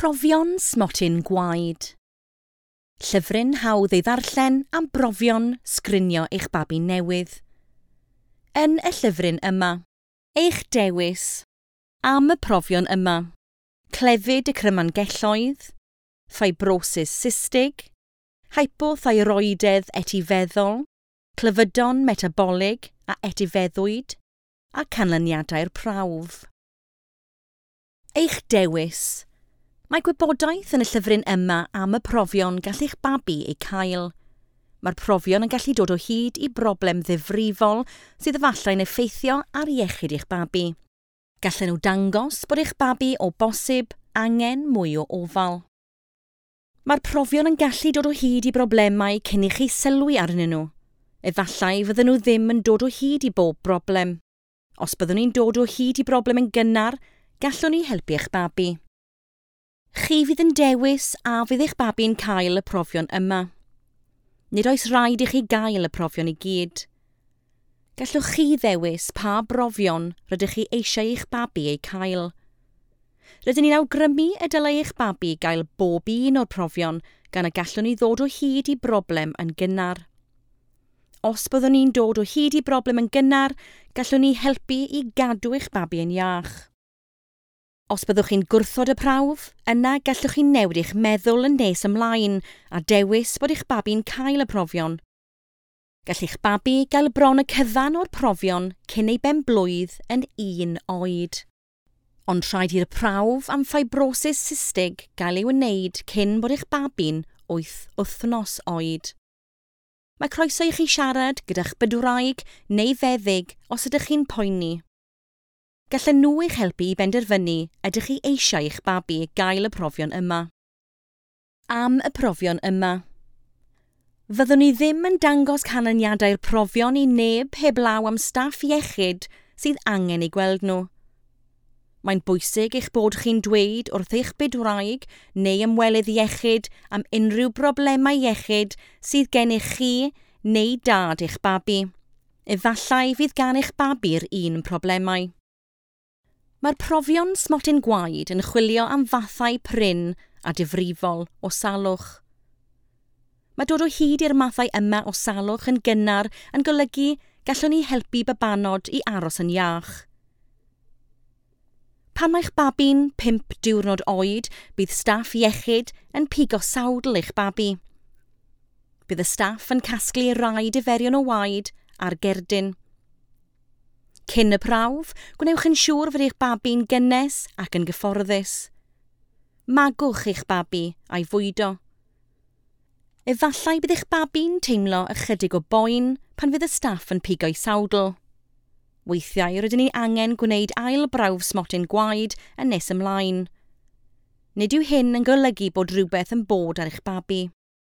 Profion smotyn gwaed. Llyfryn hawdd ei ddarllen am brofion sgrinio eich babi newydd. Yn y llyfryn yma, eich dewis am y profion yma: clefyd y crymangelloedd, ffibrosis cystig, hypothyroidedd etifeddol, clefydon metabolig a etifeddwyd, a canlyniadau'r prawf. Eich dewis. Mae gwybodaeth yn y llyfryn yma am y profion gall eich babi eu cael. Mae'r profion yn gallu dod o hyd i broblem ddifrifol sydd efallai'n effeithio ar iechyd eich babi. Gallen nhw dangos bod eich babi o bosib angen mwy o ofal. Mae'r profion yn gallu dod o hyd i broblemau cyn i chi sylwi arnyn nhw. Efallai fydden nhw ddim yn dod o hyd i bob broblem. Os byddwn ni'n dod o hyd i broblem yn gynnar, gallwn ni helpu eich babi. Chi fydd yn dewis a fydd eich babi'n cael y profion yma. Nid oes rhaid i chi gael y profion i gyd. Gallwch chi ddewis pa brofion rydych chi eisiau eich babi eu cael. Rydyn ni'n awgrymu y dylai eich babi gael bob un o'r profion gan y gallwn ni ddod o hyd i broblem yn gynnar. Os byddwn ni'n dod o hyd i broblem yn gynnar, gallwn ni helpu i gadw eich babi yn iach. Os byddwch chi'n gwrthod y prawf, yna gallwch chi newid eich meddwl yn nes ymlaen a dewis bod eich babi'n cael y profion. Gall eich babi gael bron y cyfan o'r profion cyn ei benblwydd yn 1 oed. Ond rhaid i'r prawf am ffibrosis cystig gael ei wneud cyn bod eich babi'n 8 wythnos oed. Mae croeso i chi siarad gyda'ch bydwraig neu feddyg os ydych chi'n poeni. Gallen nhw eich helpu i benderfynu ydych chi eisiau eich babi gael y profion yma. Am y profion yma. Fyddwn ni ddim yn dangos canlyniadau'r profion i neb heblaw am staff iechyd sydd angen ei gweld nhw. Mae'n bwysig eich bod chi'n dweud wrth eich bydwraig neu ymwelydd iechyd am unrhyw broblemau iechyd sydd gennych chi neu dad eich babi. Efallai fydd gan eich babi'r un problemau. Mae'r profion smotyn gwaed yn chwilio am fathau prin a difrifol o salwch. Mae dod o hyd i'r mathau yma o salwch yn gynnar yn golygu gallwn ni helpu babanod i aros yn iach. Pan mae'ch babi'n 5 diwrnod oed, bydd staff iechyd yn pigo sawdl eich babi. Bydd y staff yn casglu rai diferion o waed ar gerdyn. Cyn y prawf, gwnewch yn siŵr fod eich babi'n gynnes ac yn gyfforddus. Magwch eich babi a'i fwydo. Efallai bydd eich babi'n teimlo ychydig o boen pan fydd y staff yn pigo'i sawdl. Weithiau rydyn ni angen gwneud ail brawf smotyn gwaed yn nes ymlaen. Nid yw hyn yn golygu bod rhywbeth yn bod ar eich babi.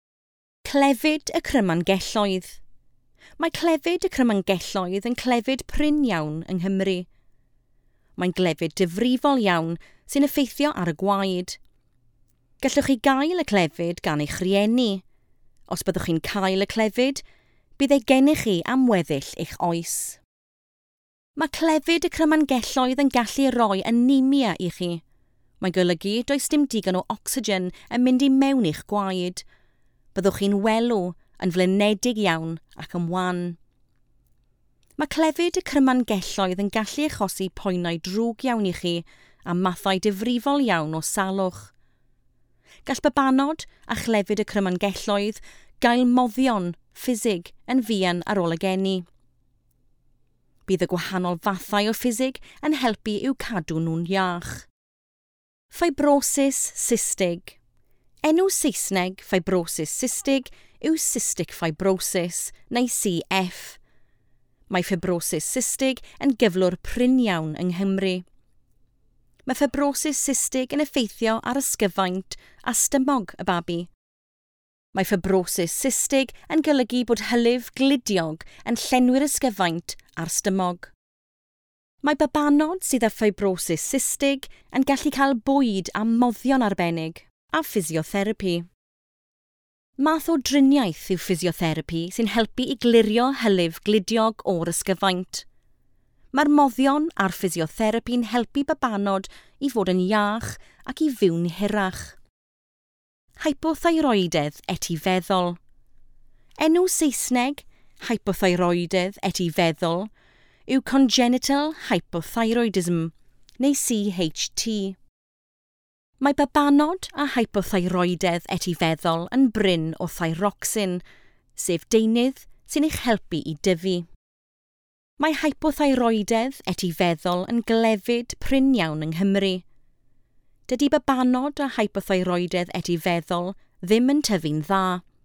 Clefyd y crymangelloedd. Mae clefyd y crymangelloedd yn clefyd prin iawn yng Nghymru. Mae'n clefyd difrifol iawn sy'n effeithio ar y gwaed. Gallwch chi gael y clefyd gan eich rieni. Os byddwch chi'n cael y clefyd, bydd ei gennych chi am weddill eich oes. Mae clefyd y crymangelloedd yn gallu rhoi anemia i chi. Mae'n golygu does dim digon o ocsigen yn mynd i mewn i'ch gwaed. Byddwch chi'n welw yn flinedig iawn ac yn wan. Mae clefyd y crymangelloedd yn gallu achosi poenau drwg iawn i chi a mathau difrifol iawn o salwch. Gall babanod a chlefyd y crymangelloedd gael moddion ffisig yn fuan ar ôl y geni. Bydd y gwahanol fathau o ffisig yn helpu i'w cadw nhw'n iach. Fibrosis cystig. Enw Saesneg fibrosis cystig yw cystic fibrosis neu CF. Mae fibrosis cystig yn gyflwr prin iawn yng Nghymru. Mae fibrosis cystig yn effeithio ar ysgyfaint a stymog y babi. Mae fibrosis cystig yn golygu bod hylif glidiog yn llenwi'r ysgyfaint a'r stymog. Mae babanod sydd â fibrosis cystig yn gallu cael bwyd a moddion arbennig a physiotherapy. Math o driniaeth yw physiotherapy sy'n helpu i glirio hylif glidiog o'r ysgyfaint. Mae'r moddion a'r ffisiotherapi'n helpu babanod i fod yn iach ac i fyw'n hirach. Hypothyroidedd etifeddol. Enw Saesneg, hypothyroidedd etifeddol, yw congenital hypothyroidism, neu CHT. Mae babanod a hypothyroidedd etifeddol yn bryn o thyroxin, sef deunydd sy'n eich helpu i dyfu. Mae hypothyroidedd etifeddol yn glefyd prin iawn yng Nghymru. Dydy babanod a hypothyroidedd etifeddol ddim yn tyfu'n dda.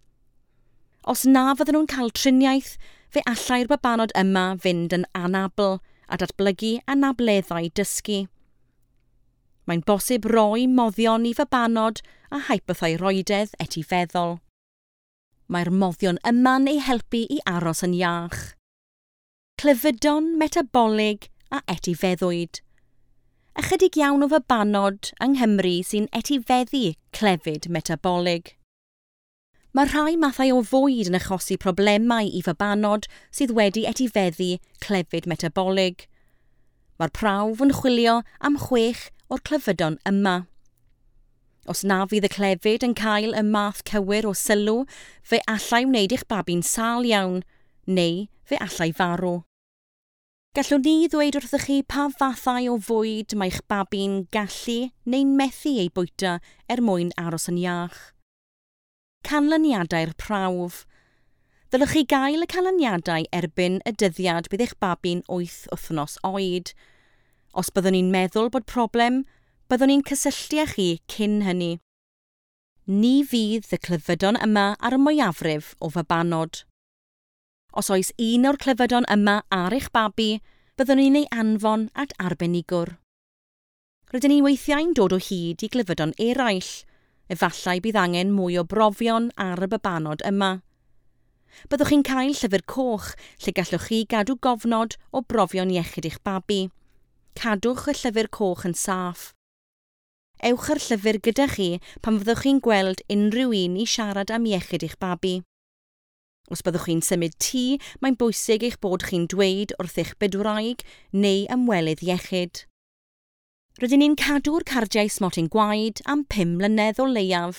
Os na fydden nhw'n cael triniaeth, fe allai'r babanod yma fynd yn anabl a datblygu anableddau dysgu. Mae'n bosib roi moddion i fabanod a hypothyroidedd etifeddol. Mae'r moddion yma'n ei helpu i aros yn iach. Clefydon metabolig a etifeddwyd. Ychydig iawn o fabanod yng Nghymru sy'n etifeddu clefyd metabolig. Mae rhai mathau o fwyd yn achosi problemau i fabanod sydd wedi etifeddu clefyd metabolig. Mae'r prawf yn chwilio am 6 o'r clefydon yma. Os na fydd y clefyd yn cael y math cywir o sylw, fe allai wneud eich babi'n sâl iawn, neu fe allai farw. Gallwn ni ddweud wrthych chi pa fathau o fwyd mae'ch babi'n gallu neu'n methu ei bwyta mwyn aros yn iach. Canlyniadau'r prawf. Ddylech chi gael y canlyniadau erbyn y dyddiad bydd eich babi'n 8 wythnos oed. Os byddwn ni'n meddwl bod problem, byddwn ni'n cysylltu â chi cyn hynny. Ni fydd y clefydon yma ar y mwyafrif o fabanod. Os oes un o'r clefydon yma ar eich babi, byddwn ni'n ei anfon at arbenigwr. Rydyn ni weithiau'n dod o hyd i glyfydon eraill, efallai bydd angen mwy o brofion ar y babanod yma. Byddwch chi'n cael llyfr coch lle gallwch chi gadw gofnod o brofion iechyd eich babi. Cadwch y llyfr coch yn saff. Ewch yr llyfr gyda chi pan fyddwch chi'n gweld unrhyw un i siarad am iechyd eich babi. Os byddwch chi'n symud tŷ, mae'n bwysig eich bod chi'n dweud wrth eich bydwraig neu ymwelydd iechyd. Rydyn ni'n cadw'r cardiau smotyn gwaed am 5 mlynedd o leiaf.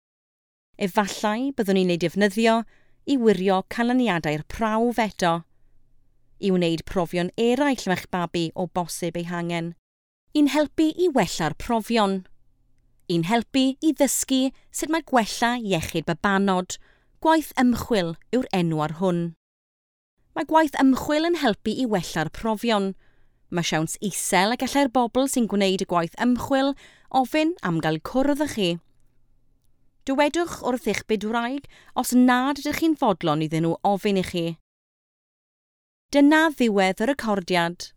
Efallai byddwn ni'n ei defnyddio i wirio canlyniadau'r prawf eto, i wneud profion eraill me'ch babi o bosib ei hangen. I'n helpu i wella'r profion. I'n helpu i ddysgu sut mae gwella iechyd babanod. Gwaith ymchwil yw'r enw ar hwn. Mae gwaith ymchwil yn helpu i wella'r profion. Mae siawns isel y gallai'r bobl sy'n gwneud y gwaith ymchwil ofyn am gael cwrdd â chi. Dywedwch wrth eich bydwraig os nad ydych chi'n fodlon iddyn nhw ofyn i chi. Dyna ddiwedd y recordiad.